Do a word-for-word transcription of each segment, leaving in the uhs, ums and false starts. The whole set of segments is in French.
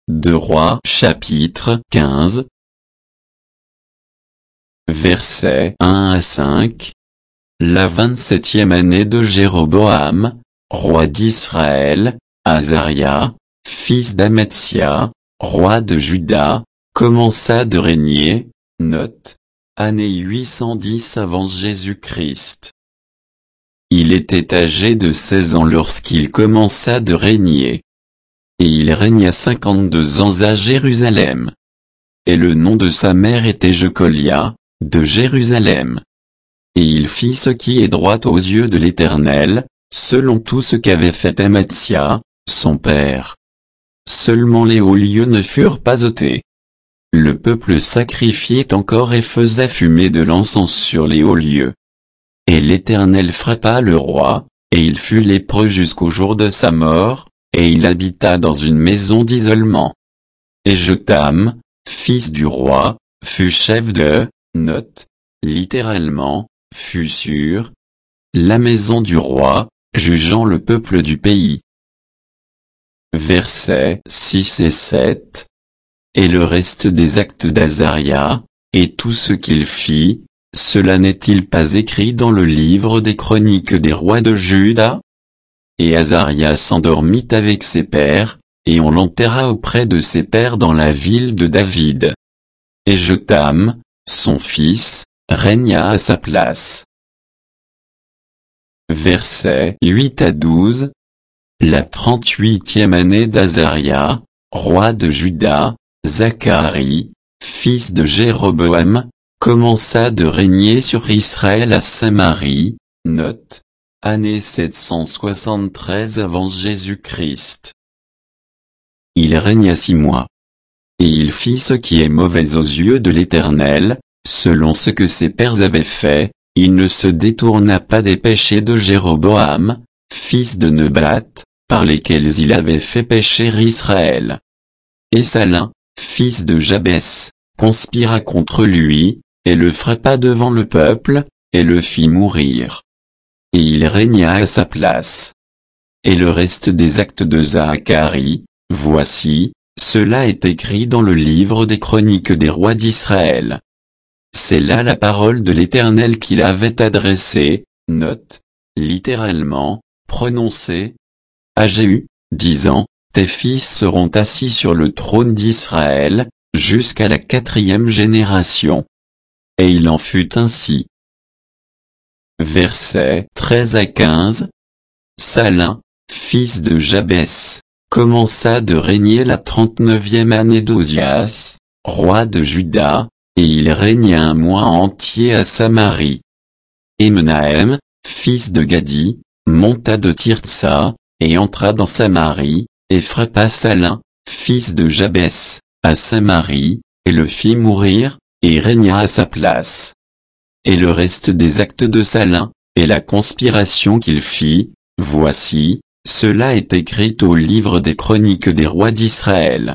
Deux Rois chapitre quinze. Versets un à cinq. La vingt-septième année de Jéroboam, roi d'Israël, Azaria, fils d'Amatsia, roi de Juda, commença de régner, note, année huit cent dix avant Jésus-Christ. Il était âgé de seize ans lorsqu'il commença de régner. Et il régna cinquante-deux ans à Jérusalem. Et le nom de sa mère était Jecolia, de Jérusalem. Et il fit ce qui est droit aux yeux de l'Éternel, selon tout ce qu'avait fait Amatsia, son père. Seulement les hauts lieux ne furent pas ôtés. Le peuple sacrifiait encore et faisait fumer de l'encens sur les hauts lieux. Et l'Éternel frappa le roi, et il fut lépreux jusqu'au jour de sa mort, et il habita dans une maison d'isolement. Et Jotham, fils du roi, fut chef de, note, littéralement, fut sur la maison du roi, jugeant le peuple du pays. Versets six et sept. Et le reste des actes d'Azaria, et tout ce qu'il fit, cela n'est-il pas écrit dans le livre des chroniques des rois de Juda? Et Azaria s'endormit avec ses pères, et on l'enterra auprès de ses pères dans la ville de David. Et Jotham, son fils, régna à sa place. Versets huit à douze. La trente-huitième année d'Azaria, roi de Juda, Zacharie, fils de Jéroboam, commença de régner sur Israël à Samarie, note, année sept cent soixante-treize avant Jésus-Christ. Il régna six mois. Et il fit ce qui est mauvais aux yeux de l'Éternel, selon ce que ses pères avaient fait, il ne se détourna pas des péchés de Jéroboam, fils de Nebat, par lesquels il avait fait pécher Israël. Et Salin, fils de Jabès, conspira contre lui, et le frappa devant le peuple, et le fit mourir. Et il régna à sa place. Et le reste des actes de Zacharie, voici, cela est écrit dans le livre des chroniques des rois d'Israël. C'est là la parole de l'Éternel qu'il avait adressée, note, littéralement, prononcée, à Jéhu, disant, tes fils seront assis sur le trône d'Israël, jusqu'à la quatrième génération. Et il en fut ainsi. Versets treize à quinze. Salin, fils de Jabès, commença de régner la trente-neuvième année d'Ozias, roi de Juda, et il régna un mois entier à Samarie. Et Menahem, fils de Gadi, monta de Tirtsa, et entra dans Samarie, et frappa Salin, fils de Jabès, à Samarie, et le fit mourir, et régna à sa place. Et le reste des actes de Salin, et la conspiration qu'il fit, voici, cela est écrit au livre des chroniques des rois d'Israël.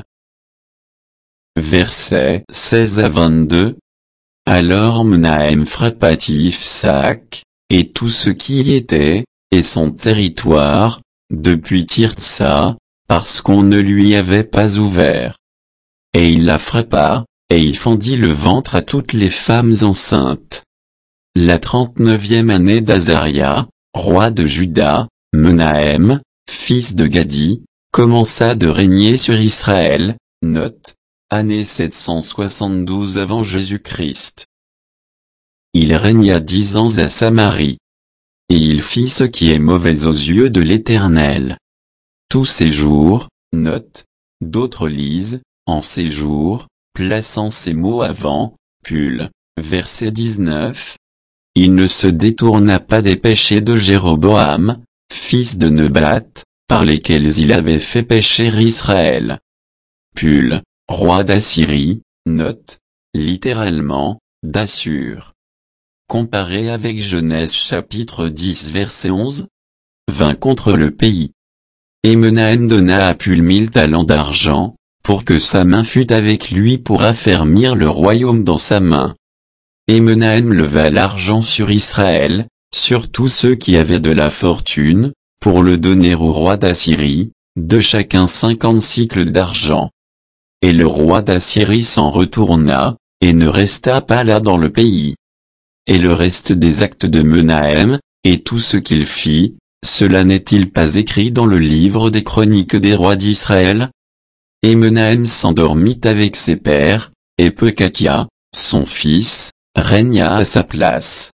Versets seize à vingt-deux. Alors Menahem frappa Tifsac, et tout ce qui y était, et son territoire, depuis Tirtsa, parce qu'on ne lui avait pas ouvert. Et il la frappa, et il fendit le ventre à toutes les femmes enceintes. La trente-neuvième année d'Azaria, roi de Juda, Menahem, fils de Gadi, commença de régner sur Israël, note, année sept cent soixante-douze avant Jésus-Christ. Il régna dix ans à Samarie. Et il fit ce qui est mauvais aux yeux de l'Éternel. Tous ces jours, note, d'autres lisent, en ces jours, plaçant ces mots avant, Pul, verset dix-neuf. Il ne se détourna pas des péchés de Jéroboam, fils de Nebat, par lesquels il avait fait pécher Israël. Pul, roi d'Assyrie, note, littéralement, d'Assur. Comparé avec Genèse chapitre dix verset onze. Vint contre le pays. Et Menahem donna à Pul mille talents d'argent, pour que sa main fût avec lui pour affermir le royaume dans sa main. Et Menahem leva l'argent sur Israël, sur tous ceux qui avaient de la fortune, pour le donner au roi d'Assyrie, de chacun cinquante cycles d'argent. et le roi d'Assyrie s'en retourna, et ne resta pas là dans le pays. Et le reste des actes de Menahem, et tout ce qu'il fit, cela n'est-il pas écrit dans le livre des chroniques des rois d'Israël? Et Menahem s'endormit avec ses pères, et Pekakia, son fils, régna à sa place.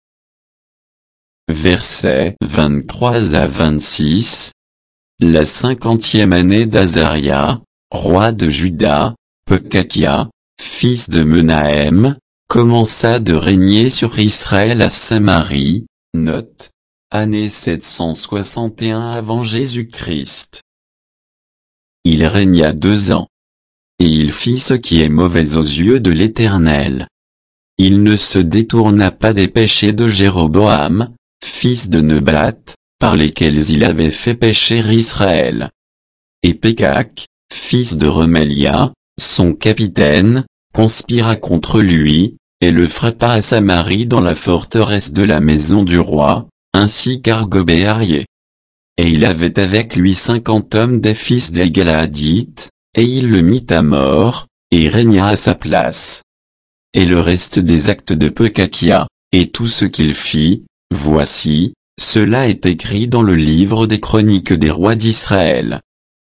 Versets vingt-trois à vingt-six. La cinquantième année d'Azaria, roi de Juda, Pekakia, fils de Menahem, commença de régner sur Israël à Samarie, note, année sept cent soixante et un avant Jésus-Christ. Il régna deux ans. Et il fit ce qui est mauvais aux yeux de l'Éternel. Il ne se détourna pas des péchés de Jéroboam, fils de Nebat, par lesquels il avait fait pécher Israël. Et Pékak, fils de Remélia, son capitaine, conspira contre lui, et le frappa à Samarie dans la forteresse de la maison du roi, ainsi qu'Argob et Arié. Et il avait avec lui cinquante hommes des fils des Galaadites, et il le mit à mort, et régna à sa place. Et le reste des actes de Pekakia, et tout ce qu'il fit, voici, cela est écrit dans le livre des chroniques des rois d'Israël.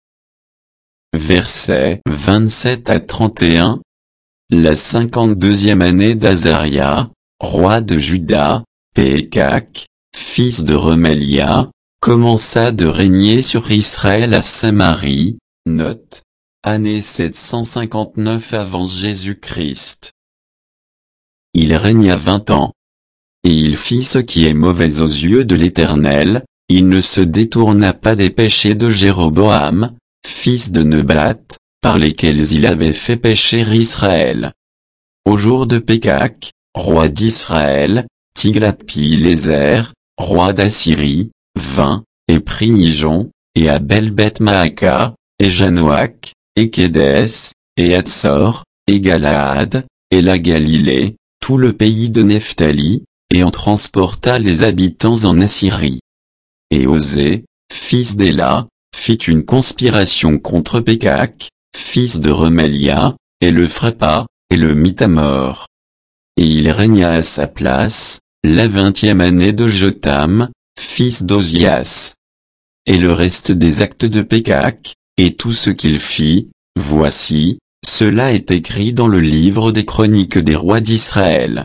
Versets vingt-sept à trente et un. La cinquante-deuxième année d'Azaria, roi de Juda, Pékak, fils de Remélia, commença de régner sur Israël à Samarie, note, année sept cent cinquante-neuf avant Jésus-Christ. Il régna vingt ans. Et il fit ce qui est mauvais aux yeux de l'Éternel, il ne se détourna pas des péchés de Jéroboam, fils de Nebat, par lesquels il avait fait pécher Israël. Au jour de Pékak, roi d'Israël, Tiglath-Pileser, roi d'Assyrie, vint, et prit Ijon, et Abel-Beth-Maaka, et Janoach, et Kédès, et Hatzor, et Galaad, et la Galilée, tout le pays de Nephtali, et en transporta les habitants en Assyrie. Et Osée, fils d'Éla, fit une conspiration contre Pékak, fils de Remélia, et le frappa, et le mit à mort. Et il régna à sa place, la vingtième année de Jotham, fils d'Ozias. Et le reste des actes de Pékak, et tout ce qu'il fit, voici, cela est écrit dans le livre des chroniques des rois d'Israël.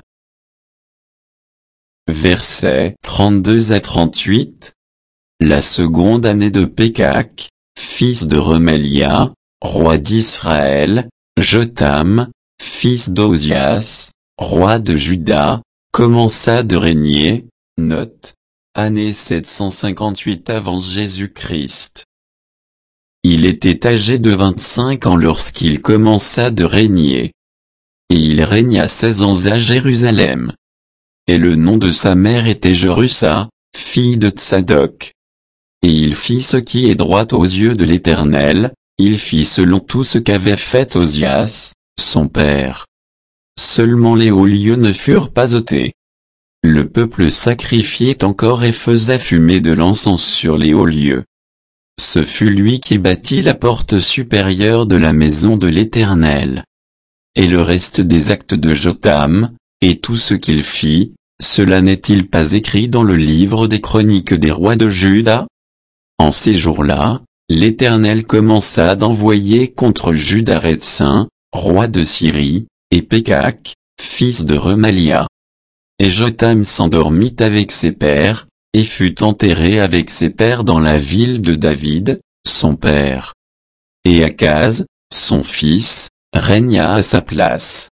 Versets trente-deux à trente-huit. La seconde année de Pékak, fils de Remélia, roi d'Israël, Jotham, fils d'Ozias, roi de Juda, commença de régner, note, année sept cent cinquante-huit avant Jésus-Christ. Il était âgé de vingt-cinq ans lorsqu'il commença de régner. Et il régna seize ans à Jérusalem. Et le nom de sa mère était Jerusa, fille de Tsadok. Et il fit ce qui est droit aux yeux de l'Éternel, il fit selon tout ce qu'avait fait Ozias, son père. Seulement les hauts lieux ne furent pas ôtés. Le peuple sacrifiait encore et faisait fumer de l'encens sur les hauts lieux. Ce fut lui qui bâtit la porte supérieure de la maison de l'Éternel. Et le reste des actes de Jotham, et tout ce qu'il fit, cela n'est-il pas écrit dans le livre des chroniques des rois de Juda? En ces jours-là, l'Éternel commença d'envoyer contre Juda Rétsin, roi de Syrie, et Pékak, fils de Remélia. Et Jotham s'endormit avec ses pères, et fut enterré avec ses pères dans la ville de David, son père. Et Akaz, son fils, régna à sa place.